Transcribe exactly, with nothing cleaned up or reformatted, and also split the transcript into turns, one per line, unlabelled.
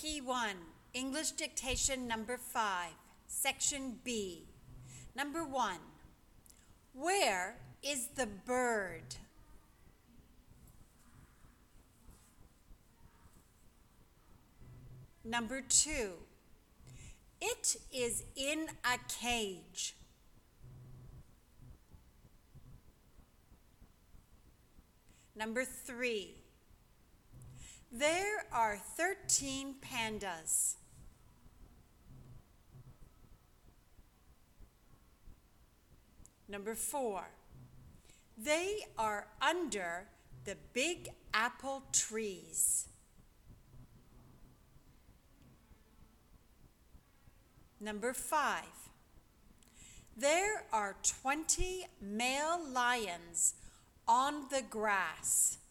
P one, English Dictation Number five, Section B. Number one, where is the bird? Number two, it is in a cage. Number three, there are thirteen pandas. Number four, they are under the big apple trees. Number five, there are twenty male lions on the grass.